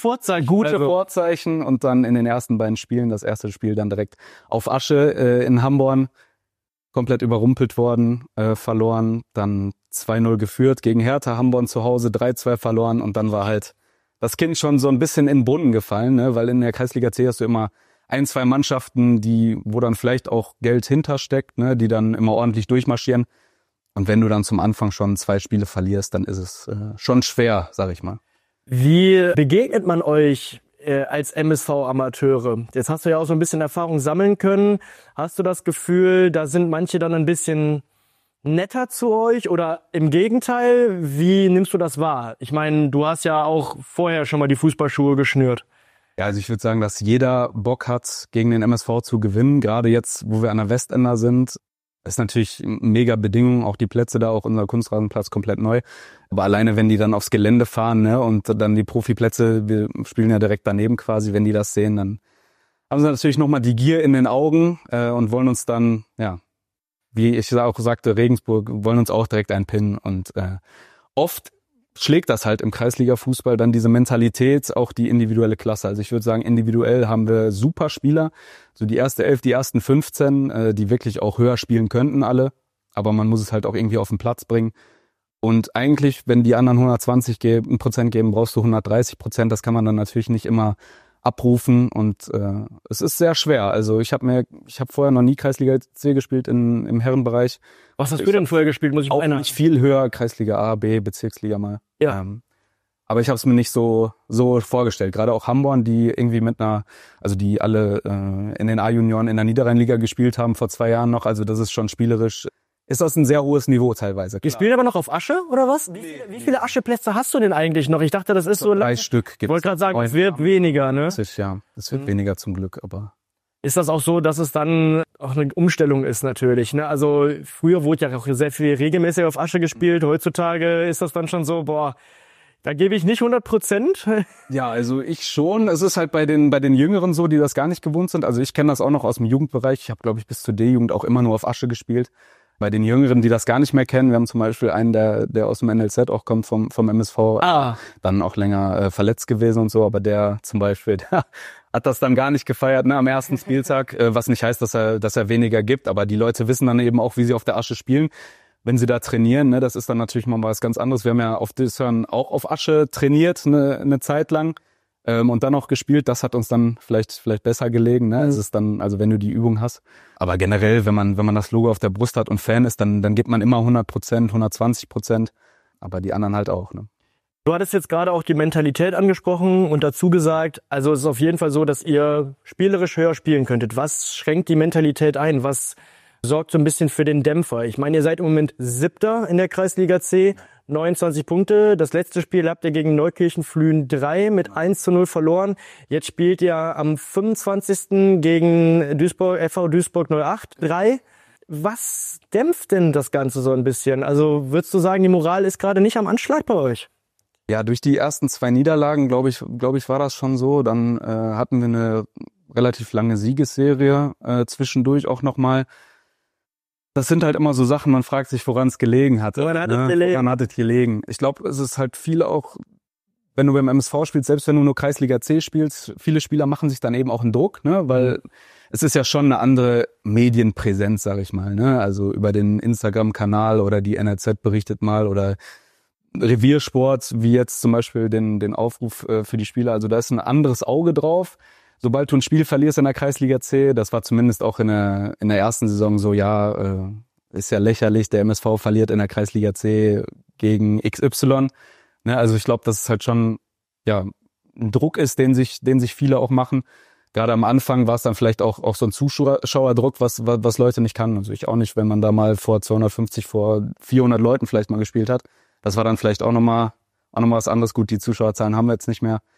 Vorzeichen. Und dann in den ersten beiden Spielen, das erste Spiel dann direkt auf Asche in Hamborn, komplett überrumpelt worden, verloren, dann 2-0 geführt gegen Hertha, Hamborn zu Hause 3-2 verloren und dann war halt das Kind schon so ein bisschen in den Brunnen gefallen, ne? Weil in der Kreisliga C hast du immer 1, 2 Mannschaften, wo dann vielleicht auch Geld hintersteckt, ne? Die dann immer ordentlich durchmarschieren. Und wenn du dann zum Anfang schon 2 Spiele verlierst, dann ist es schon schwer, sag ich mal. Wie begegnet man euch als MSV-Amateure? Jetzt hast du ja auch so ein bisschen Erfahrung sammeln können. Hast du das Gefühl, da sind manche dann ein bisschen netter zu euch oder im Gegenteil? Wie nimmst du das wahr? Ich meine, du hast ja auch vorher schon mal die Fußballschuhe geschnürt. Ja, also ich würde sagen, dass jeder Bock hat, gegen den MSV zu gewinnen. Gerade jetzt, wo wir an der Westender sind, ist natürlich eine mega Bedingung. Auch die Plätze da, auch unser Kunstrasenplatz komplett neu. Aber alleine, wenn die dann aufs Gelände fahren, ne, und dann die Profiplätze, wir spielen ja direkt daneben quasi, wenn die das sehen, dann haben sie natürlich nochmal die Gier in den Augen und wollen uns dann, wie ich auch sagte, Regensburg, wollen uns auch direkt einpinnen. Und oft schlägt das halt im Kreisliga-Fußball dann diese Mentalität, auch die individuelle Klasse. Also ich würde sagen, individuell haben wir super Spieler. So die erste 11, die ersten 15, die wirklich auch höher spielen könnten alle. Aber man muss es halt auch irgendwie auf den Platz bringen. Und eigentlich, wenn die anderen 120% geben, brauchst du 130%. Das kann man dann natürlich nicht immer abrufen und es ist sehr schwer. Also ich habe vorher noch nie Kreisliga C gespielt im Herrenbereich. Was hast du denn vorher gespielt? Muss ich auch nicht viel höher, Kreisliga A, B, Bezirksliga mal. Ja. Aber ich habe es mir nicht so vorgestellt. Gerade auch Hamborn, die irgendwie die alle in den A-Junioren in der Niederrheinliga gespielt haben vor 2 Jahren noch. Also das ist schon spielerisch. Ist das ein sehr hohes Niveau teilweise. Die spielen aber noch auf Asche, oder was? Wie viele Ascheplätze hast du denn eigentlich noch? Ich dachte, das ist so 3 Stück gibt's. Ich wollte gerade sagen, es wird weniger, ne? Es wird weniger zum Glück, aber... Ist das auch so, dass es dann auch eine Umstellung ist natürlich, ne? Also früher wurde ja auch sehr viel regelmäßig auf Asche gespielt. Heutzutage ist das dann schon so, da gebe ich nicht 100%. Ja, also ich schon. Es ist halt bei den Jüngeren so, die das gar nicht gewohnt sind. Also ich kenne das auch noch aus dem Jugendbereich. Ich habe, glaube ich, bis zur D-Jugend auch immer nur auf Asche gespielt. Bei den Jüngeren, die das gar nicht mehr kennen, wir haben zum Beispiel einen, der aus dem NLZ auch kommt, vom MSV, dann auch länger verletzt gewesen und so, aber der zum Beispiel, der hat das dann gar nicht gefeiert, ne, am ersten Spieltag, was nicht heißt, dass er weniger gibt, aber die Leute wissen dann eben auch, wie sie auf der Asche spielen, wenn sie da trainieren, ne, das ist dann natürlich mal was ganz anderes. Wir haben ja auf Dishörn auch auf Asche trainiert, eine Zeit lang. Und dann auch gespielt, das hat uns dann vielleicht besser gelegen, ne? Es ist dann, also wenn du die Übung hast. Aber generell, wenn man das Logo auf der Brust hat und Fan ist, dann gibt man immer 100%, 120%. Aber die anderen halt auch, ne? Du hattest jetzt gerade auch die Mentalität angesprochen und dazu gesagt, also es ist auf jeden Fall so, dass ihr spielerisch höher spielen könntet. Was schränkt die Mentalität ein? Was sorgt so ein bisschen für den Dämpfer. Ich meine, ihr seid im Moment 7. in der Kreisliga C, 29 Punkte. Das letzte Spiel habt ihr gegen Neukirchen Flühen 3 mit 1:0 verloren. Jetzt spielt ihr am 25. gegen FV Duisburg 08 3. Was dämpft denn das Ganze so ein bisschen? Also würdest du sagen, die Moral ist gerade nicht am Anschlag bei euch? Ja, durch die ersten 2 Niederlagen, glaube ich, war das schon so. Dann hatten wir eine relativ lange Siegesserie zwischendurch auch nochmal. Das sind halt immer so Sachen, man fragt sich, woran es gelegen hat. Woran hat es gelegen? Ich glaube, es ist halt viel auch, wenn du beim MSV spielst, selbst wenn du nur Kreisliga C spielst, viele Spieler machen sich dann eben auch einen Druck, ne, weil es ist ja schon eine andere Medienpräsenz, sag ich mal, ne, also über den Instagram-Kanal oder die NRZ berichtet mal oder Reviersport, wie jetzt zum Beispiel den Aufruf für die Spieler, also da ist ein anderes Auge drauf. Sobald du ein Spiel verlierst in der Kreisliga C, das war zumindest auch in der ersten Saison so, ist ja lächerlich, der MSV verliert in der Kreisliga C gegen XY. Ne, also ich glaube, dass es halt schon ein Druck ist, den sich viele auch machen. Gerade am Anfang war es dann vielleicht auch so ein Zuschauerdruck, was Leute nicht kann. Also ich auch nicht, wenn man da mal vor 250, vor 400 Leuten vielleicht mal gespielt hat. Das war dann vielleicht auch nochmal was anderes. Gut, die Zuschauerzahlen haben wir jetzt nicht mehr.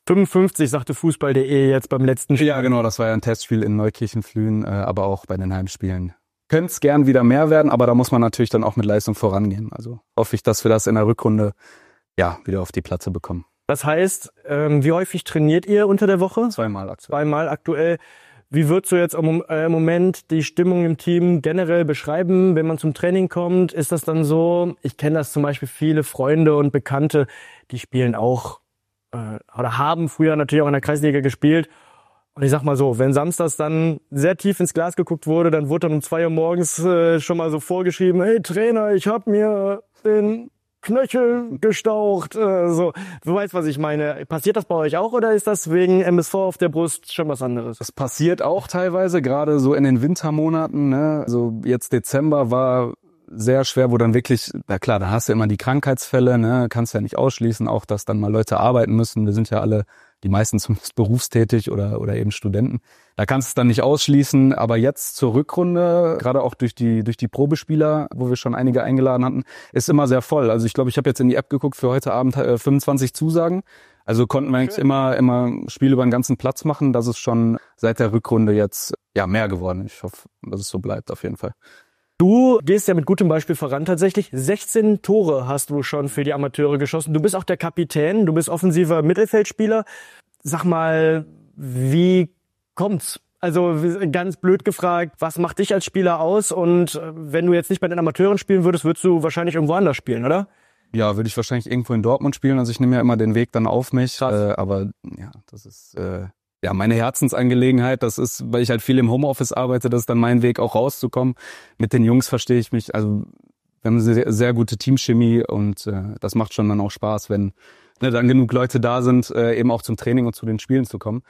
55 sagte Fußball.de jetzt beim letzten Spiel. Ja, genau, das war ja ein Testspiel in Neukirchen Flühen, aber auch bei den Heimspielen. Könnte es gern wieder mehr werden, aber da muss man natürlich dann auch mit Leistung vorangehen. Also hoffe ich, dass wir das in der Rückrunde wieder auf die Plätze bekommen. Das heißt, wie häufig trainiert ihr unter der Woche? 2-mal aktuell. 2-mal aktuell. Wie würdest du jetzt im Moment die Stimmung im Team generell beschreiben, wenn man zum Training kommt? Ist das dann so, ich kenne das zum Beispiel viele Freunde und Bekannte, die spielen auch oder haben früher natürlich auch in der Kreisliga gespielt. Und ich sag mal so, wenn samstags dann sehr tief ins Glas geguckt wurde, dann wurde dann um 2 Uhr morgens schon mal so vorgeschrieben, hey Trainer, ich hab mir den Knöchel gestaucht. So, du weißt, was ich meine. Passiert das bei euch auch oder ist das wegen MSV auf der Brust schon was anderes? Das passiert auch teilweise, gerade so in den Wintermonaten. Ne? Also jetzt Dezember war sehr schwer, wo dann wirklich, na klar, da hast du immer die Krankheitsfälle, ne, kannst ja nicht ausschließen, auch dass dann mal Leute arbeiten müssen. Wir sind ja alle, die meisten zumindest berufstätig oder eben Studenten. Da kannst du es dann nicht ausschließen, aber jetzt zur Rückrunde, gerade auch durch die Probespieler, wo wir schon einige eingeladen hatten, ist immer sehr voll. Also ich glaube, ich habe jetzt in die App geguckt, für heute Abend 25 Zusagen. Also konnten wir eigentlich immer Spiele über den ganzen Platz machen. Das ist schon seit der Rückrunde jetzt mehr geworden. Ich hoffe, dass es so bleibt auf jeden Fall. Du gehst ja mit gutem Beispiel voran tatsächlich. 16 Tore hast du schon für die Amateure geschossen. Du bist auch der Kapitän, du bist offensiver Mittelfeldspieler. Sag mal, wie kommt's? Also ganz blöd gefragt, was macht dich als Spieler aus? Und wenn du jetzt nicht bei den Amateuren spielen würdest du wahrscheinlich irgendwo anders spielen, oder? Ja, würde ich wahrscheinlich irgendwo in Dortmund spielen. Also ich nehme ja immer den Weg dann auf mich. Aber das ist meine Herzensangelegenheit. Das ist, weil ich halt viel im Homeoffice arbeite, das ist dann mein Weg auch rauszukommen. Mit den Jungs verstehe ich mich. Also wir haben eine sehr, sehr gute Teamchemie und das macht schon dann auch Spaß, wenn dann genug Leute da sind, eben auch zum Training und zu den Spielen zu kommen.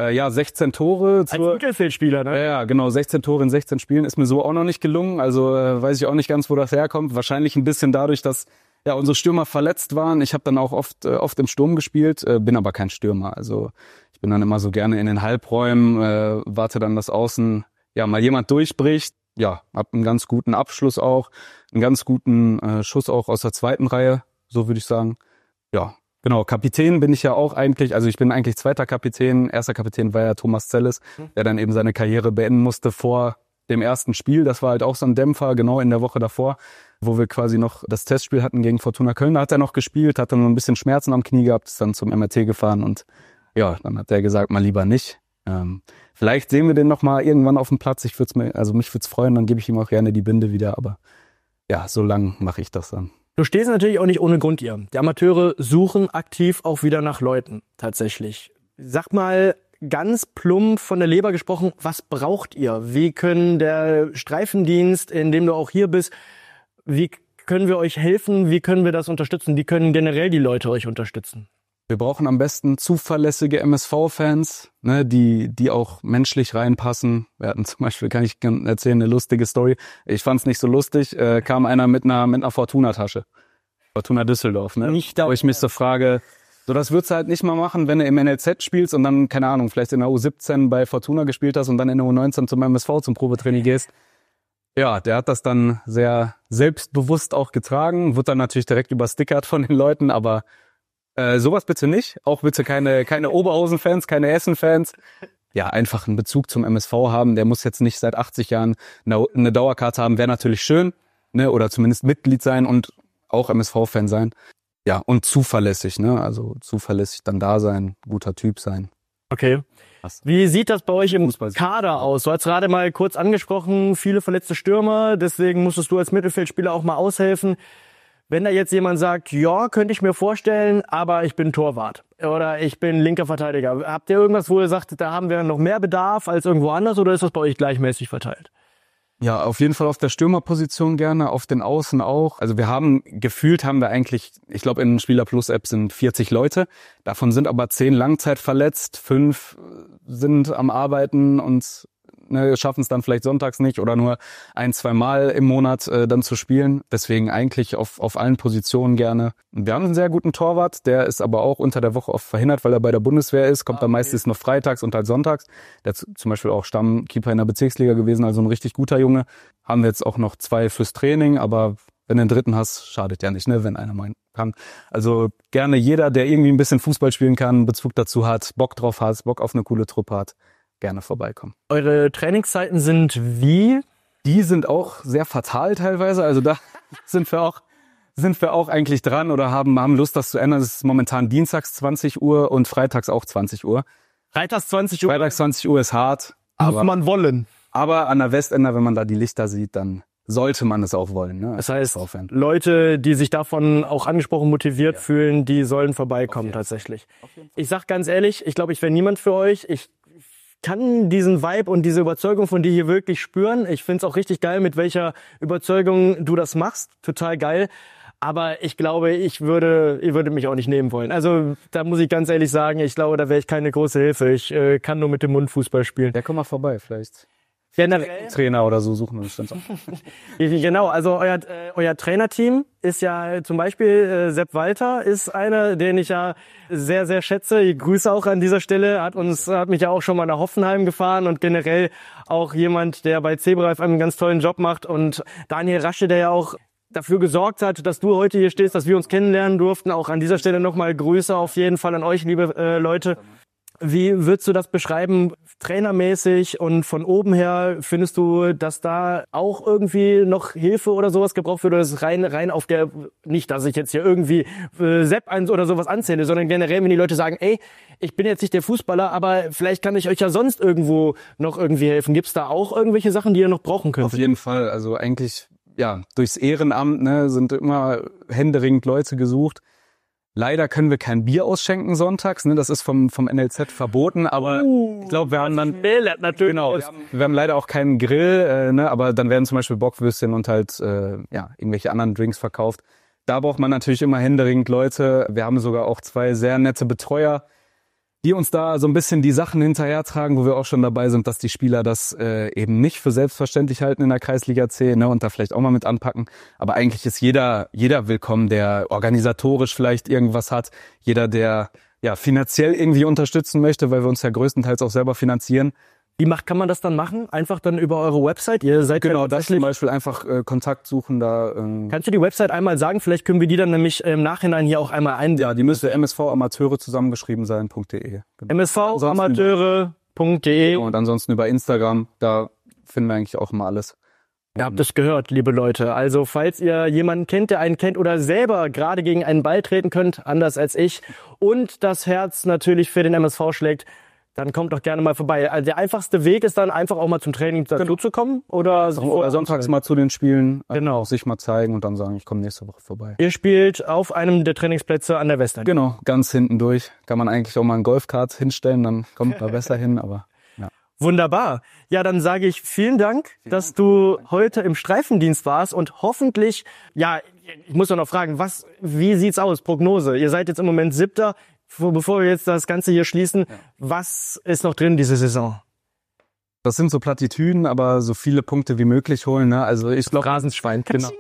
16 Tore. Als Mittelfeldspieler, ne? Ja, genau, 16 Tore in 16 Spielen ist mir so auch noch nicht gelungen. Also weiß ich auch nicht ganz, wo das herkommt. Wahrscheinlich ein bisschen dadurch, dass unsere Stürmer verletzt waren. Ich habe dann auch oft im Sturm gespielt, bin aber kein Stürmer. Also ich bin dann immer so gerne in den Halbräumen, warte dann, dass außen mal jemand durchbricht. Ja, hab einen ganz guten Abschluss auch, einen ganz guten Schuss auch aus der zweiten Reihe, so würde ich sagen. Ja, genau, Kapitän bin ich ja auch eigentlich, also ich bin eigentlich zweiter Kapitän. Erster Kapitän war ja Thomas Zelles, der dann eben seine Karriere beenden musste vor dem ersten Spiel. Das war halt auch so ein Dämpfer, genau in der Woche davor, wo wir quasi noch das Testspiel hatten gegen Fortuna Köln. Da hat er noch gespielt, hat dann nur ein bisschen Schmerzen am Knie gehabt, ist dann zum MRT gefahren und dann hat er gesagt, mal lieber nicht. Vielleicht sehen wir den noch mal irgendwann auf dem Platz. Mich würde es freuen, dann gebe ich ihm auch gerne die Binde wieder, aber so lang mache ich das dann. Du stehst natürlich auch nicht ohne Grund hier. Die Amateure suchen aktiv auch wieder nach Leuten, tatsächlich. Sag mal, ganz plump von der Leber gesprochen, was braucht ihr? Wie können der Streifendienst, in dem du auch hier bist, wie können wir euch helfen? Wie können wir das unterstützen? Wie können generell die Leute euch unterstützen? Wir brauchen am besten zuverlässige MSV-Fans, ne, die auch menschlich reinpassen. Wir hatten zum Beispiel, kann ich erzählen, eine lustige Story. Ich fand's nicht so lustig, kam einer mit einer Fortuna-Tasche. Fortuna Düsseldorf, ne? Wo ich mich so frage, so das würdest du halt nicht mal machen, wenn du im NLZ spielst und dann, keine Ahnung, vielleicht in der U17 bei Fortuna gespielt hast und dann in der U19 zum MSV zum Probetraining gehst. Ja, der hat das dann sehr selbstbewusst auch getragen, wird dann natürlich direkt überstickert von den Leuten, aber sowas bitte nicht. Auch bitte keine Oberhausen-Fans, keine Essen-Fans. Ja, einfach einen Bezug zum MSV haben. Der muss jetzt nicht seit 80 Jahren eine Dauerkarte haben, wäre natürlich schön, ne, oder zumindest Mitglied sein und auch MSV-Fan sein. Ja, und zuverlässig, ne, also zuverlässig dann da sein, guter Typ sein. Okay. Wie sieht das bei euch im Kader aus? Du hast gerade mal kurz angesprochen, viele verletzte Stürmer, deswegen musstest du als Mittelfeldspieler auch mal aushelfen. Wenn da jetzt jemand sagt, ja, könnte ich mir vorstellen, aber ich bin Torwart oder ich bin linker Verteidiger. Habt ihr irgendwas, wo ihr sagt, da haben wir noch mehr Bedarf als irgendwo anders oder ist das bei euch gleichmäßig verteilt? Ja, auf jeden Fall auf der Stürmerposition gerne, auf den Außen auch. Also gefühlt haben wir eigentlich, ich glaube in Spieler Plus App sind 40 Leute. Davon sind aber 10 Langzeit verletzt, 5 sind am Arbeiten und schaffen es dann vielleicht sonntags nicht oder nur 1-2 Mal im Monat dann zu spielen. Deswegen eigentlich auf allen Positionen gerne. Wir haben einen sehr guten Torwart, der ist aber auch unter der Woche oft verhindert, weil er bei der Bundeswehr ist, kommt dann meistens noch freitags und halt sonntags. Der ist zum Beispiel auch Stammkeeper in der Bezirksliga gewesen, also ein richtig guter Junge. Haben wir jetzt auch noch 2 fürs Training, aber wenn du einen dritten hast, schadet ja nicht, ne, wenn einer mal kann. Also gerne jeder, der irgendwie ein bisschen Fußball spielen kann, Bezug dazu hat, Bock drauf hat, Bock auf eine coole Truppe hat, gerne vorbeikommen. Eure Trainingszeiten sind wie? Die sind auch sehr fatal teilweise. Also da sind wir auch eigentlich dran oder haben Lust, das zu ändern. Es ist momentan dienstags 20 Uhr und freitags auch 20 Uhr. Freitags 20 Uhr? Freitags 20 Uhr ist hart. Muss man wollen. Aber an der Westender, wenn man da die Lichter sieht, dann sollte man es auch wollen. Ne? Das heißt, Leute, die sich davon auch angesprochen motiviert fühlen, die sollen vorbeikommen tatsächlich. Ich sag ganz ehrlich, ich glaube, ich wäre niemand für euch. Ich kann diesen Vibe und diese Überzeugung von dir hier wirklich spüren. Ich find's auch richtig geil, mit welcher Überzeugung du das machst. Total geil. Aber ich glaube, ihr würdet mich auch nicht nehmen wollen. Also da muss ich ganz ehrlich sagen, ich glaube, da wäre ich keine große Hilfe. Ich kann nur mit dem Mund Fußball spielen. Ja, komm mal vorbei, vielleicht. Generell Trainer oder so suchen wir uns dann auch. Genau, also euer Trainerteam ist ja zum Beispiel Sepp Walter ist einer, den ich ja sehr, sehr schätze. Ich grüße auch an dieser Stelle, hat mich ja auch schon mal nach Hoffenheim gefahren und generell auch jemand, der bei Zebra FM einen ganz tollen Job macht und Daniel Rasche, der ja auch dafür gesorgt hat, dass du heute hier stehst, dass wir uns kennenlernen durften. Auch an dieser Stelle nochmal Grüße auf jeden Fall an euch, liebe Leute. Wie würdest du das beschreiben, trainermäßig und von oben her? Findest du, dass da auch irgendwie noch Hilfe oder sowas gebraucht wird? Oder ist es rein auf der, nicht, dass ich jetzt hier irgendwie Sepp oder sowas anzähle, sondern generell, wenn die Leute sagen, ey, ich bin jetzt nicht der Fußballer, aber vielleicht kann ich euch ja sonst irgendwo noch irgendwie helfen. Gibt's da auch irgendwelche Sachen, die ihr noch brauchen könnt? Auf jeden Fall, also eigentlich, ja, durchs Ehrenamt, ne, sind immer händeringend Leute gesucht. Leider können wir kein Bier ausschenken sonntags, ne? Das ist vom NLZ verboten, aber ich glaube, wir haben dann natürlich genau, wir haben leider auch keinen Grill, ne? Aber dann werden zum Beispiel Bockwürstchen und halt irgendwelche anderen Drinks verkauft. Da braucht man natürlich immer händeringend Leute. Wir haben sogar auch 2 sehr nette Betreuer, die uns da so ein bisschen die Sachen hinterhertragen, wo wir auch schon dabei sind, dass die Spieler das eben nicht für selbstverständlich halten in der Kreisliga C, ne, und da vielleicht auch mal mit anpacken. Aber eigentlich ist jeder willkommen, der organisatorisch vielleicht irgendwas hat, jeder, der ja finanziell irgendwie unterstützen möchte, weil wir uns ja größtenteils auch selber finanzieren. Wie kann man das dann machen? Einfach dann über eure Website? Ihr seid genau, das zum Beispiel einfach Kontakt suchen da. Kannst du die Website einmal sagen? Vielleicht können wir die dann nämlich im Nachhinein hier auch einmal ein. Ja, die müsste MSV-Amateure zusammengeschrieben sein.de. Genau. MSV-Amateure.de. Und ansonsten über Instagram, da finden wir eigentlich auch immer alles. Ihr habt es gehört, liebe Leute. Also falls ihr jemanden kennt, der einen kennt oder selber gerade gegen einen Ball treten könnt, anders als ich, und das Herz natürlich für den MSV schlägt, dann kommt doch gerne mal vorbei. Also der einfachste Weg ist dann einfach auch mal zum Training dazu zu kommen oder sonntags mal zu den Spielen, genau, sich mal zeigen und dann sagen, ich komme nächste Woche vorbei. Ihr spielt auf einem der Trainingsplätze an der Western. Genau, ganz hinten durch. Kann man eigentlich auch mal einen Golfkart hinstellen, dann kommt man besser hin, aber ja. Wunderbar. Ja, dann sage ich vielen Dank, dass du heute im Streifendienst warst und hoffentlich, ja, ich muss doch noch fragen, wie sieht's aus? Prognose. Ihr seid jetzt im Moment 7. Bevor wir jetzt das Ganze hier schließen, was ist noch drin diese Saison? Das sind so Plattitüden, aber so viele Punkte wie möglich holen. Ne? Also ich glaube Rasenschwein. Genau.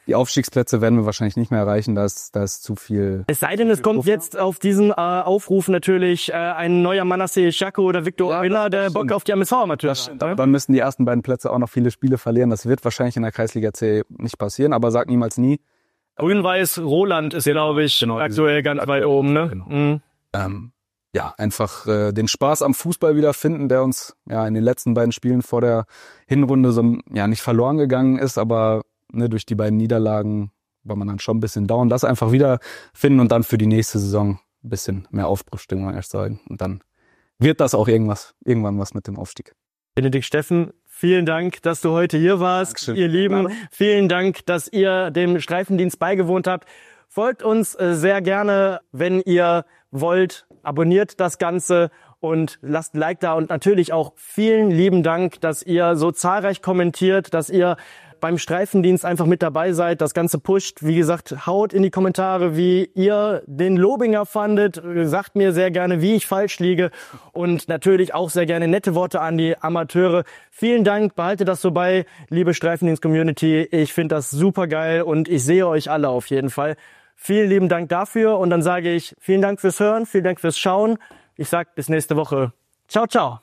Die Aufstiegsplätze werden wir wahrscheinlich nicht mehr erreichen, da ist zu viel. Es sei denn, es kommt jetzt auf diesen Aufruf natürlich ein neuer Manasseh Schako oder Victor Miller, der Bock auf die MSV-Amateure hat. Dann müssen die ersten beiden Plätze auch noch viele Spiele verlieren. Das wird wahrscheinlich in der Kreisliga C nicht passieren, aber sag niemals nie. Grün-Weiß Roland ist, glaube ich, aktuell ganz weit oben, ne? Genau. Einfach den Spaß am Fußball wiederfinden, der uns in den letzten beiden Spielen vor der Hinrunde so nicht verloren gegangen ist, aber durch die beiden Niederlagen war man dann schon ein bisschen down. Das einfach wiederfinden und dann für die nächste Saison ein bisschen mehr Aufbruchsstimmung erzeugen. Und dann wird das auch irgendwann was mit dem Aufstieg. Benedikt Steffen, vielen Dank, dass du heute hier warst. Dankeschön. Ihr Lieben, vielen Dank, dass ihr dem Streifendienst beigewohnt habt. Folgt uns sehr gerne, wenn ihr wollt. Abonniert das Ganze und lasst ein Like da. Und natürlich auch vielen lieben Dank, dass ihr so zahlreich kommentiert, dass ihr beim Streifendienst einfach mit dabei seid, das Ganze pusht. Wie gesagt, haut in die Kommentare, wie ihr den Lobinger fandet. Sagt mir sehr gerne, wie ich falsch liege. Und natürlich auch sehr gerne nette Worte an die Amateure. Vielen Dank, behaltet das so bei, liebe Streifendienst-Community. Ich finde das super geil und ich sehe euch alle auf jeden Fall. Vielen lieben Dank dafür und dann sage ich vielen Dank fürs Hören, vielen Dank fürs Schauen. Ich sag bis nächste Woche. Ciao, ciao.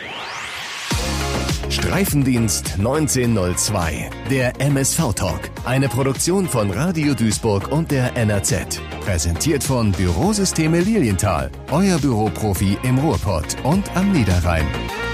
Streifendienst 1902, der MSV-Talk. Eine Produktion von Radio Duisburg und der NRZ. Präsentiert von Bürosysteme Lilienthal. Euer Büroprofi im Ruhrpott und am Niederrhein.